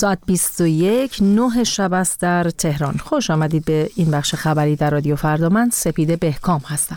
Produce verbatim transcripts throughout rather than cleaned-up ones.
ساعت بیست و یک نه شب است در تهران. خوش آمدید به این بخش خبری در رادیو فردا. من سپیده بهکام هستم.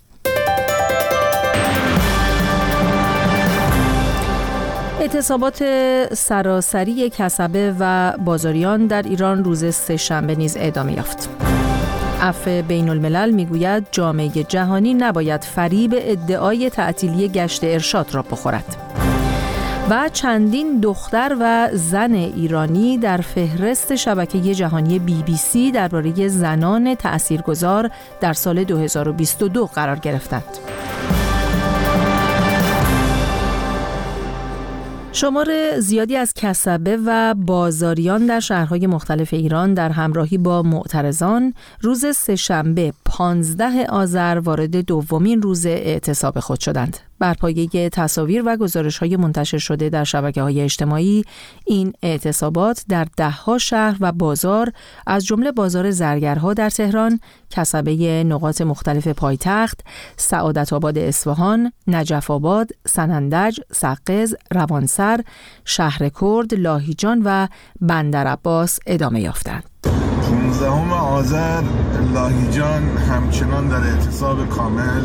اعتصابات سراسری کسبه و بازاریان در ایران روز سه‌شنبه نیز ادامه یافت. عفو بین الملل میگوید جامعه جهانی نباید فریب ادعای تعطیلی گشت ارشاد را بخورد. و چندین دختر و زن ایرانی در فهرست شبکه جهانی بی بی سی درباره زنان تأثیرگذار در سال دو هزار و بیست و دو قرار گرفتند. شمار زیادی از کسبه و بازاریان در شهرهای مختلف ایران در همراهی با معترضان روز سه‌شنبه پانزده آذر وارد دومین روز اعتصاب خود شدند. بر پایه تصاویر و گزارش‌های منتشر شده در شبکه‌های اجتماعی، این اعتصابات در ده‌ها شهر و بازار از جمله بازار زرگرها در تهران، کسبه نقاط مختلف پایتخت، سعادت آباد اصفهان، نجف آباد، سنندج، سقز، روانسر، شهر کرد، لاهیجان و بندر عباس ادامه یافتند. پانزدهم آذر لاهیجان همچنان در اعتصاب کامل.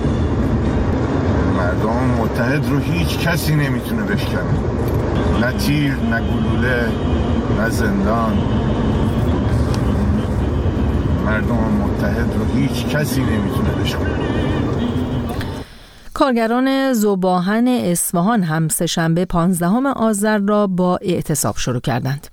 مردم متحد رو هیچ کسی نمیتونه بشکنه، نه تیر، نه گلوله، نه زندان. مردم متحد رو هیچ کسی نمیتونه بشکنه. کارگران ذوباهن اصفهان هم سه‌شنبه پانزدهم آذر را با اعتصاب شروع کردند.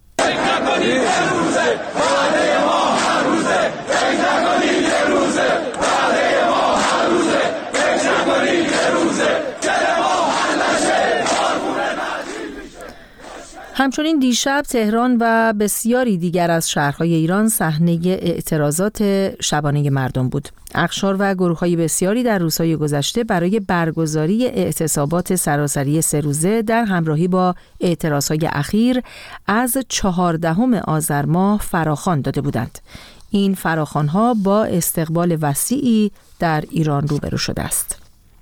همچنین دیشب تهران و بسیاری دیگر از شهرهای ایران صحنه اعتراضات شبانه مردم بود. اقشار و گروه‌های بسیاری در روزهای گذشته برای برگزاری اعتصابات سراسری سه روزه در همراهی با اعتراضهای اخیر از چهاردهم آذر ماه فراخوان داده بودند. این فراخوان‌ها با استقبال وسیعی در ایران روبرو شده است.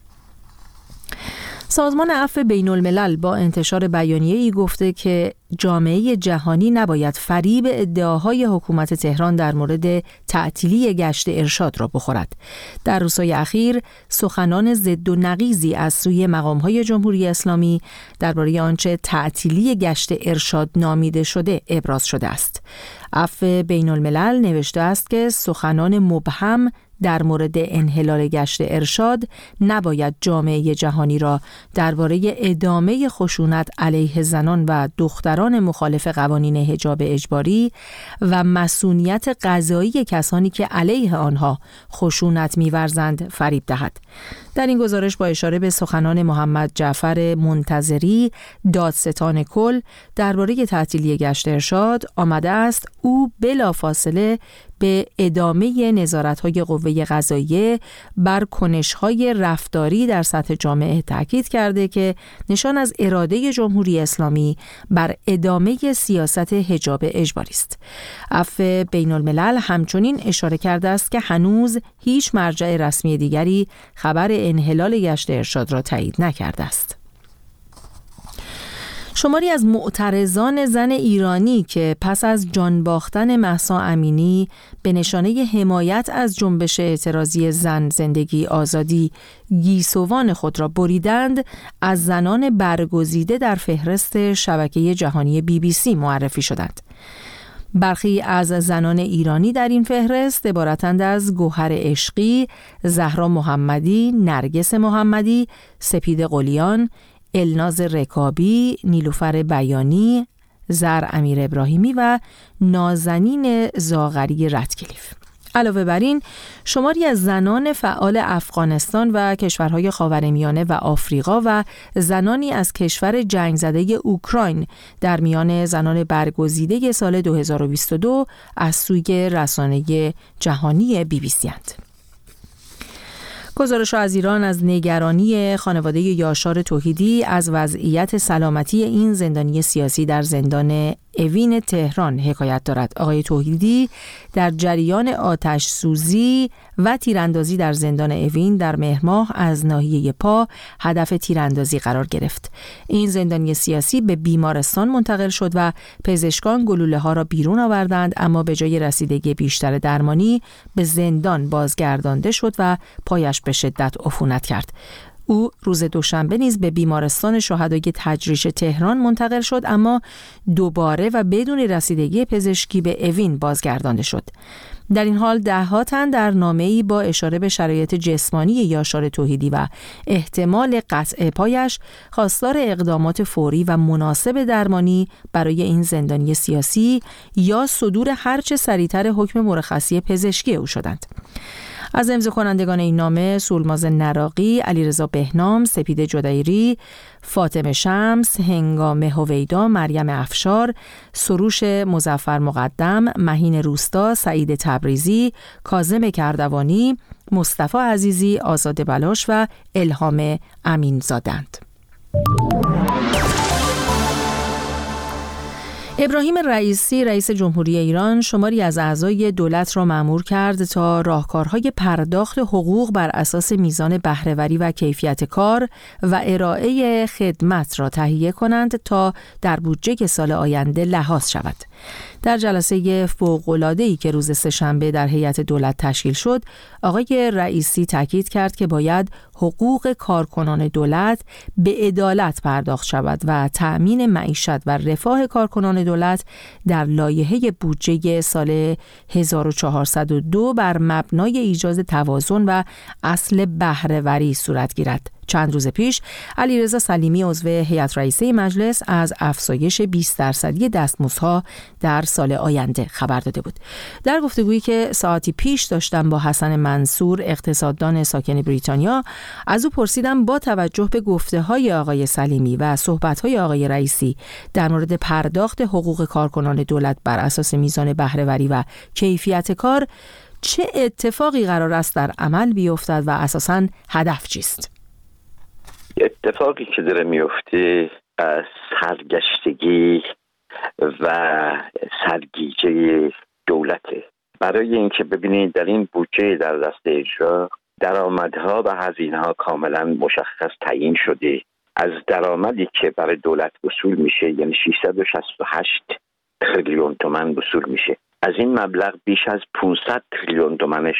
سازمان عفو بین الملل با انتشار بیانیه‌ای گفته که جامعه جهانی نباید فریب ادعاهای حکومت تهران در مورد تعطیلی گشت ارشاد را بخورد. در روزهای اخیر سخنان ضد و نقیضی از سوی مقام‌های جمهوری اسلامی درباره آنچه تعطیلی گشت ارشاد نامیده شده ابراز شده است. عفو بین الملل نوشته است که سخنان مبهم در مورد انحلال گشت ارشاد نباید جامعه جهانی را درباره ادامه خشونت علیه زنان و دختران مخالف قوانین حجاب اجباری و مصونیت قضایی کسانی که علیه آنها خشونت می‌ورزند فریب دهد. در این گزارش با اشاره به سخنان محمد جعفر منتظری، دادستان کل درباره تعطیلی گشت ارشاد آمده است او بلافاصله به ادامه نظارت‌های قوه قضاییه بر کنش‌های رفتاری در سطح جامعه تاکید کرده که نشان از اراده جمهوری اسلامی بر ادامه سیاست حجاب اجباری است. عفو بین الملل همچنین اشاره کرده است که هنوز هیچ مرجع رسمی دیگری خبر انحلال گشت ارشاد را تایید نکرده است. شماری از معترضان زن ایرانی که پس از جان باختن مهسا امینی به نشانه حمایت از جنبش اعتراضی زن زندگی آزادی گیسوان خود را بریدند، از زنان برگزیده در فهرست شبکه جهانی بی بی سی معرفی شدند. برخی از زنان ایرانی در این فهرست عبارتند از گوهر عشقی، زهرا محمدی، نرگس محمدی، سپید قلیان، الناز رکابی، نیلوفر بیانی، زر امیر ابراهیمی و نازنین زاغری رتکلیف. علاوه بر این، شماری از زنان فعال افغانستان و کشورهای خاورمیانه و آفریقا و زنانی از کشور جنگ زده اوکراین در میان زنان برگزیده سال دو هزار و بیست و دو از سوی رسانه جهانی بی بی سی اند. گزارش از ایران از نگرانی خانواده یاشار توحیدی از وضعیت سلامتی این زندانی سیاسی در زندان اوین تهران حکایت دارد. آقای توحیدی در جریان آتش سوزی و تیراندازی در زندان اوین در مهر ماه از ناحیه پا هدف تیراندازی قرار گرفت. این زندانی سیاسی به بیمارستان منتقل شد و پزشکان گلوله ها را بیرون آوردند، اما به جای رسیدگی بیشتر درمانی به زندان بازگردانده شد و پایش به شدت عفونت کرد. او روز دوشنبه نیز به بیمارستان شهدای تجریش تهران منتقل شد، اما دوباره و بدون رسیدگی پزشکی به اوین بازگردانده شد. در این حال ده ها تن در نامه‌ای با اشاره به شرایط جسمانی یاشار توحیدی و احتمال قطع پایش خواستار اقدامات فوری و مناسب درمانی برای این زندانی سیاسی یا صدور هرچه سریعتر حکم مرخصی پزشکی او شدند. از امضا کنندگان این نامه سولماز نراقی، علیرضا بهنام، سپید جدایری، فاطمه شمس، هنگام هویدا، مریم افشار، سروش مظفر مقدم، مهین روستا، سعید تبریزی، کاظم کردوانی، مصطفی عزیزی، آزاده بلاش و الهام امینزادند. ابراهیم رئیسی رئیس جمهوری ایران شماری از اعضای دولت را مأمور کرد تا راهکارهای پرداخت حقوق بر اساس میزان بهره‌وری و کیفیت کار و ارائه خدمت را تهیه کنند تا در بودجه سال آینده لحاظ شود. در جلسه فوق‌العاده‌ای که روز سه‌شنبه در هیئت دولت تشکیل شد، آقای رئیسی تاکید کرد که باید حقوق کارکنان دولت به عدالت پرداخت شود و تأمین معیشت و رفاه کارکنان دولت در لایحه بودجه سال هزار و چهارصد و دو بر مبنای ایجاد توازن و اصل بهره‌وری صورت گیرد. چند روز پیش علیرضا سلیمی عضو هیئت رئیسه مجلس از افزایش بیست درصدی دستمزدها در سال آینده خبر داده بود. در گفتگویی که ساعتی پیش داشتم با حسن منصور، اقتصاددان ساکن بریتانیا، از او پرسیدم با توجه به گفته‌های آقای سلیمی و صحبت‌های آقای رئیسی در مورد پرداخت حقوق کارکنان دولت بر اساس میزان بهره‌وری و کیفیت کار چه اتفاقی قرار است در عمل بیفتد و اساساً هدف چیست؟ اتفاقی که داره میفته سرگشتگی و سرگیجه دولته. برای اینکه ببینید در این بودجه در دست اجرا درآمدها و هزینه‌ها کاملا مشخص تعیین شده. از درآمدی که برای دولت وصول میشه یعنی ششصد و شصت و هشت تریلیون تومان وصول میشه، از این مبلغ بیش از پانصد تریلیون تومانش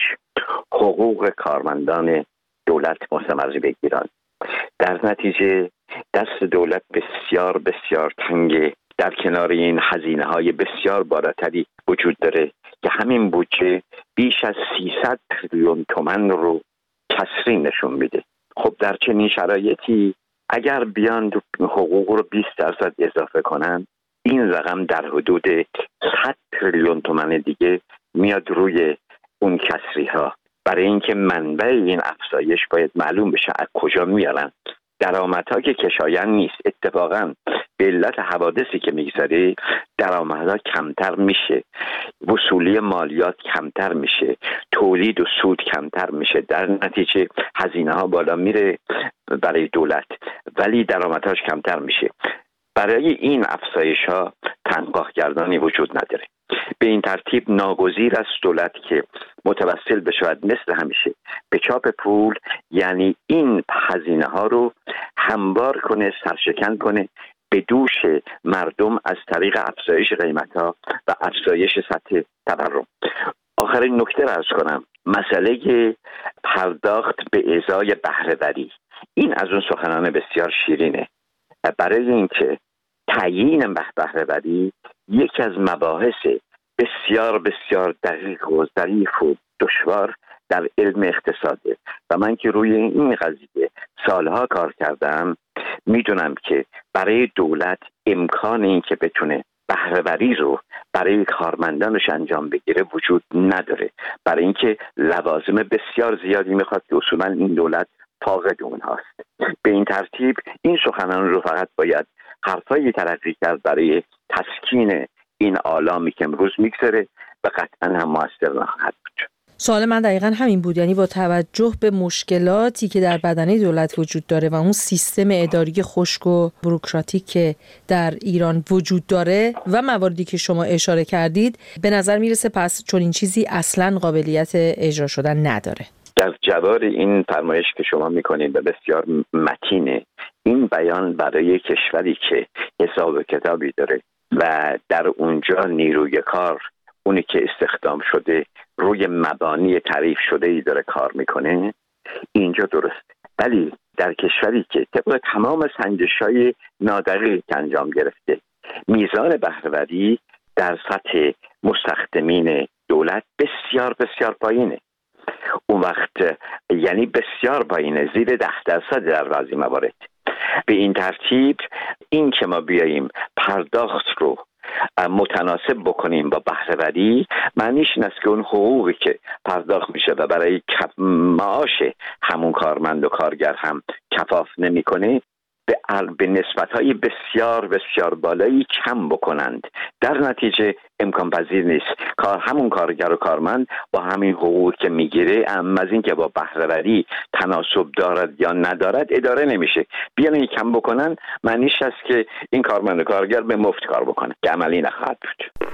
حقوق کارمندان دولت مستمر بگیرن. در نتیجه دست دولت بسیار بسیار تنگه. در کنار این هزینه های بسیار بالاتری وجود داره که همین بودجه بیش از سیصد تریلیون تومان رو کسری نشون میده. خب در چنین شرایطی اگر بیان حقوق رو بیست درصد اضافه کنن، این رقم در حدود صد تریلیون تومان دیگه میاد روی اون کسری ها. برای اینکه منبع این افزایش باید معلوم بشه از کجا میارن. درآمدها که کشایند نیست، اتفاقا به علت حوادثی که میگذره درآمدها کمتر میشه، وصولی مالیات کمتر میشه، تولید و سود کمتر میشه، در نتیجه هزینه ها بالا میره برای دولت ولی درآمدهاش کمتر میشه. برای این افزایش ها تنگاه گردانی وجود نداره. به این ترتیب ناگزیر است دولت که متوسل بشود مثل همیشه به چاپ پول، یعنی این هزینه ها رو هموار کنه، سرشکن کنه به دوش مردم از طریق افزایش قیمت ها و افزایش سطح تورم. آخرین نکته را عرض کنم، مسئله پرداخت به ازای بهره‌وری، این از اون سخنان بسیار شیرینه. برای اینکه تعیین بهره‌وری یکی از مباحث بسیار بسیار دقیق و ظریف و دشوار در علم اقتصاده و من که روی این قضیه سالها کار کردم میدونم که برای دولت امکان این که بتونه بهره‌وری رو برای کارمندانش انجام بگیره وجود نداره، برای اینکه لوازم بسیار زیادی میخواد که اصولا این دولت فاقد اونهاست. به این ترتیب این سخنان رو فقط باید حرفایی تلقی کرد برای تسکین این آلامی که امروز میگذره و قطعا هم موثر نخواهد بود. سوال من دقیقاً همین بود، یعنی با توجه به مشکلاتی که در بدنه دولت وجود داره و اون سیستم اداری خشک و بوروکراتیک که در ایران وجود داره و مواردی که شما اشاره کردید، به نظر میرسه پس چون این چیزی اصلاً قابلیت اجرا شدن نداره. در جواب این فرمایش که شما میکنید و بسیار متینه، این بیان برای کشوری که حساب و کتابی داره و در اونجا نیروی کار، اونی که استخدام شده، روی مبانی تعریف شده ای داره کار میکنه، اینجا درسته. ولی در کشوری که طبق تمام سنجش‌های نادقیق انجام گرفته، میزان بهره‌وری در سطح مستخدمین دولت بسیار بسیار پایینه، اون وقت یعنی بسیار پایینه، زیر ده درصد در بعضی موارد. به این ترتیب این که ما بیاییم پرداخت رو متناسب بکنیم با بهره‌وری، معنیش این است که اون حقوقی که پرداخت میشه و برای معاش همون کارمند و کارگر هم کفاف نمیکنه، به به نسبت‌های بسیار بسیار بالایی کم بکنند. در نتیجه امکان پذیر نیست کار همون کارگر و کارمند با همین حقوقی که میگیره، اما از این که با بهره‌وری تناسب دارد یا ندارد اداره نمیشه. بیان این کم بکنن، معنیش است که این کارمند و کارگر به مفت کار بکنه که عملی نخواهد بود.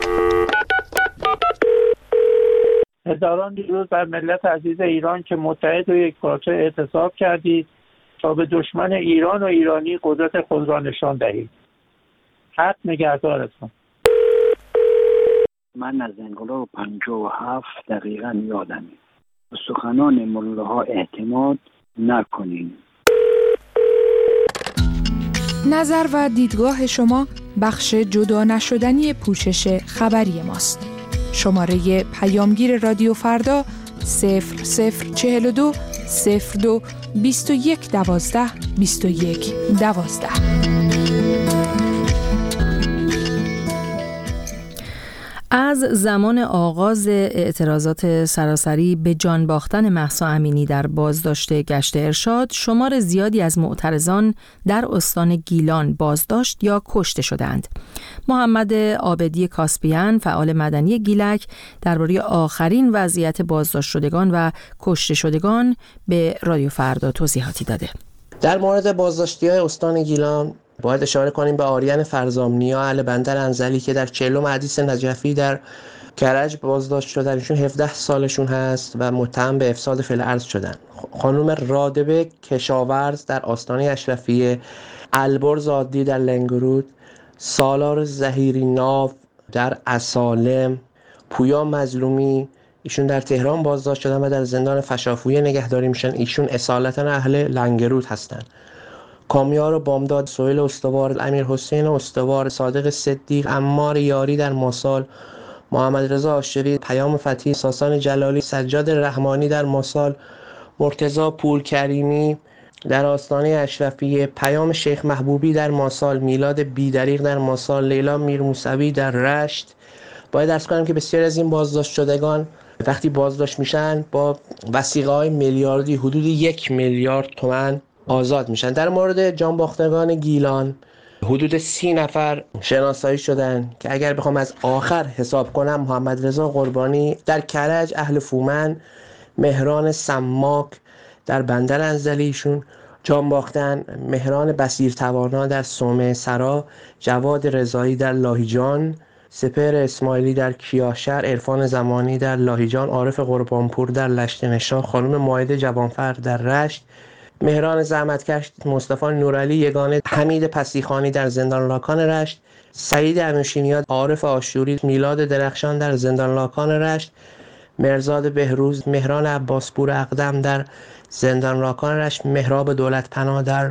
هزاران درود بر ملت عزیز ایران که متحد و یک پارچه اعتصاب کردید تا به دشمن ایران و ایرانی قدرت خود را نشان دهید. حق نگهدارتان. من از انقلاب پنجاه و هفت دقیقاً یادمه. سخنان ملاها اعتماد نکنین. نظر و دیدگاه شما بخش جدا نشدنی پوشش خبری ماست. شماره پیامگیر رادیو فردا صفر صفر چهل و دو صفر دو بیست و یک دوازده بیست و یک دوازده. از زمان آغاز اعتراضات سراسری به جان باختن مهسا امینی در بازداشت گشت ارشاد، شمار زیادی از معترضان در استان گیلان بازداشت یا کشته شدند. محمد عابدی کاسپیان، فعال مدنی گیلک، درباره آخرین وضعیت بازداشت شدگان و کشته شدگان به رادیو فردا توضیحاتی داده. در مورد بازداشتی‌های استان گیلان باید اشاره کنیم به آریان فرزامنیا اهل بندر انزلی که در چهلم حدیث نجفی در کرج بازداشت شدن. ایشون هفده سالشون هست و متهم به افساد فی الارض شدن. خانم رادبه کشاورز در آستانه اشرفیه، البرز عادی در لنگرود، سالار زهیری ناو در اسالم، پویا مظلومی ایشون در تهران بازداشت شدن و در زندان فشافویه نگهداری میشن. ایشون اصالتا اهل لنگرود هستن. کامیار بامداد، سهیل استوار، امیر حسین استوار، صادق صدیق، عمار یاری در ماسال، محمد رضا آشری، پیام فتحی، ساسان جلالی، سجاد رحمانی در ماسال، مرتضی پور کریمی در آستانه اشرفیه، پیام شیخ محبوبی در ماسال، میلاد بیدریق در ماسال، لیلا میرموسوی در رشت. باید درس کنم که بسیاری از این بازداشت شدگان وقتی بازداشت میشن با وثیقه‌های میلیاردی حدود یک میلیارد تومان آزاد میشن. در مورد جانباختگان گیلان حدود سی نفر شناسایی شدن که اگر بخوام از آخر حساب کنم، محمد رضا قربانی در کرج اهل فومن، مهران سماک در بندر انزلیشون جان باختن، مهران بصیرتوانا در صومعه سرا، جواد رضایی در لاهیجان، سپهر اسماعیلی در کیاشر، عرفان زمانی در لاهیجان، عارف قربانپور در لشت نشان، خانم مائده جوانفر در رشت، مهران زحمتکش، مصطفی نورعلی یگانه، حمید پسیخانی در زندان لاکان رشت، سعید انوشینیاد، عارف آشوری، میلاد درخشان در زندان لاکان رشت، مرزاد بهروز، مهران عباسپور اقدم در زندان لاکان رشت، مهراب دولت پناه در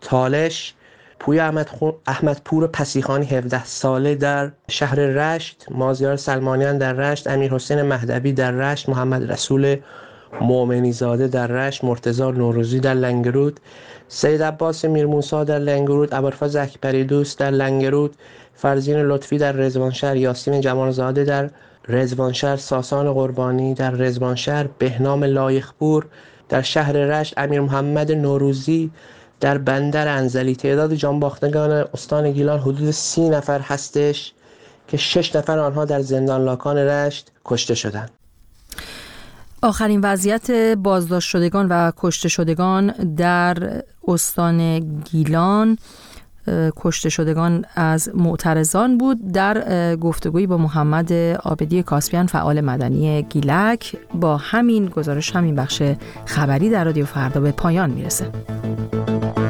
تالش، پویا احمد, خو... احمد پور پسیخانی هفده ساله در شهر رشت، مازیار سلمانیان در رشت، امیر حسین مهدوی در رشت، محمد رسول مومنی زاده در رشت، مرتضی نوروزی در لنگرود، سید عباس میرموسی در لنگرود، ابوالفضل اکبری دوست در لنگرود، فرزین لطفی در رضوانشهر، یاسین جمالزاده در رضوانشهر، ساسان قربانی در رضوانشهر، بهنام لایخپور در شهر رشت، امیر محمد نوروزی در بندر انزلی. تعداد جانباختگان استان گیلان حدود سی نفر هستش که شش نفر آنها در زندان لاکان رشت کشته شدند. آخرین وضعیت بازداشت شدگان و کشته شدگان در استان گیلان، کشته شدگان از معترضان بود. در گفتگویی با محمد عابدی کاسبیان فعال مدنی گیلک، با همین گزارش همین بخش خبری در رادیو فردا به پایان میرسه.